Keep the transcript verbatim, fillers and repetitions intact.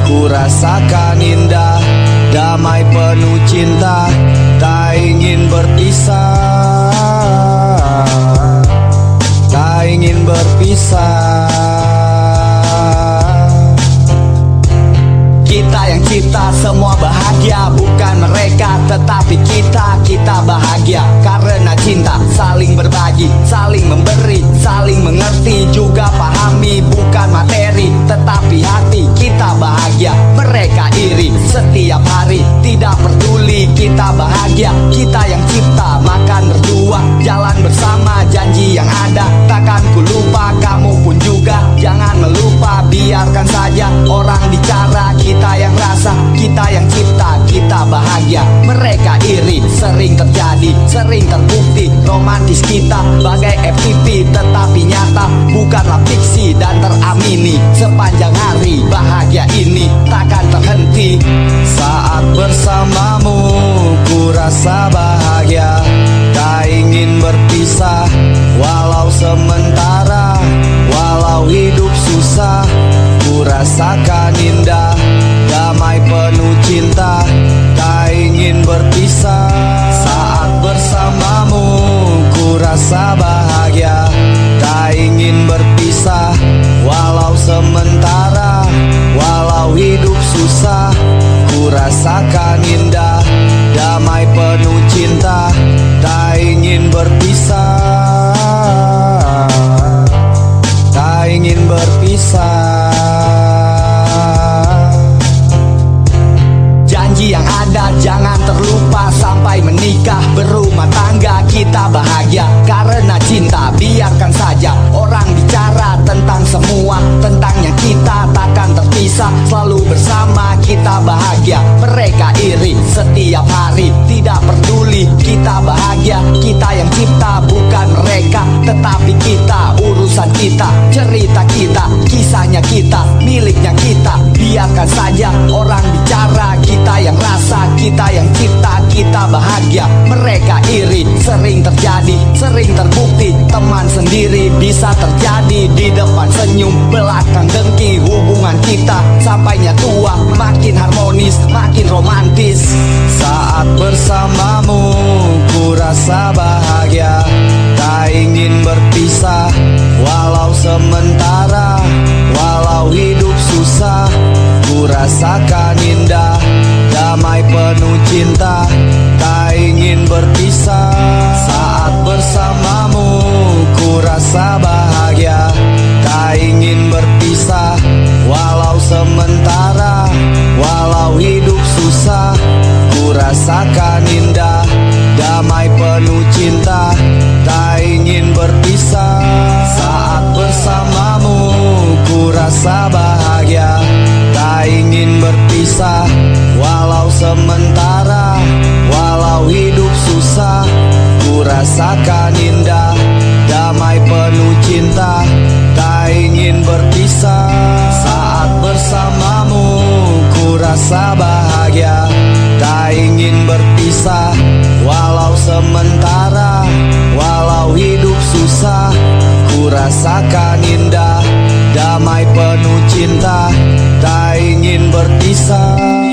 ku rasakan indah, damai penuh cinta, tak ingin berpisah, tak ingin berpisah. Kita yang cipta semua bahagia, bukan mereka tetapi kita. Kita bahagia karena cinta, saling berbagi, saling memberi, saling mengerti, juga pahami, bukan materi tetapi hati. Kita bahagia, mereka iri setiap hari, tidak peduli kita bahagia. Kita yang cipta, makan berdua, jalan bersama, janji yang ada takkan ku lupa. Kamu pun juga jangan melupa, biarkan saja orang bicara. Kita yang rasa, kita yang cipta, kita bahagia, mereka iri. Sering terjadi, sering terbukti, romantis kita bagai F T V tetapi nyata, bukanlah fiksi dan teramini. Sepanjang hari bahagia ini takkan terhenti. Saat bersamamu ku rasa bahagia, tak ingin berpisah, walau sementara, walau hidup susah. Ku rasakan indah, damai penuh cinta, tak ingin berpisah. Saat bersamamu ku rasa bahagia, tak ingin berpisah, walau sementara, walau hidup susah. Ku rasakan indah, damai penuh cinta, tak ingin berpisah, tak ingin berpisah. Janji yang ada jangan terlupa, sampai menikah berumah tangga. Kita bahagia karena cinta, biarkan saja orang bicara tentang semua, tentangnya kita takkan terpisah, selalu bersama. Kita bahagia, mereka iri setiap hari, tidak peduli kita bahagia. Kita yang cipta, bukan mereka tetapi kita. Urusan kita, cerita kita, kisahnya kita, miliknya kita, biarkan saja orang bicara. Kita yang rasa, kita yang cipta, kita bahagia, mereka iri. Sering terjadi, sering terbukti, teman sendiri bisa terjadi. Di depan senyum, belakang dengki, hubungan kita sampainya tua, makin harmonis, makin romantis. Saat bersamamu ku rasa bahagia, tak ingin berpisah, walau sementara, walau hidup susah. Ku rasakan indah, damai penuh cinta, tak ingin berpisah. Saat bersamamu ku rasa bahagia, tak ingin berpisah, walau sementara, walau hidup susah. Ku rasakan indah, damai penuh cinta, tak ingin berpisah. Saat bersamamu ku rasa bahagia, tak ingin berpisah, walau sementara, walau hidup susah. Ku rasakan indah, damai penuh cinta, tak ingin berpisah. Saat bersamamu ku rasa bahagia, tak ingin berpisah, walau sementara, walau hidup susah. Ku rasakan indah, damai penuh cinta, tak ingin berpisah.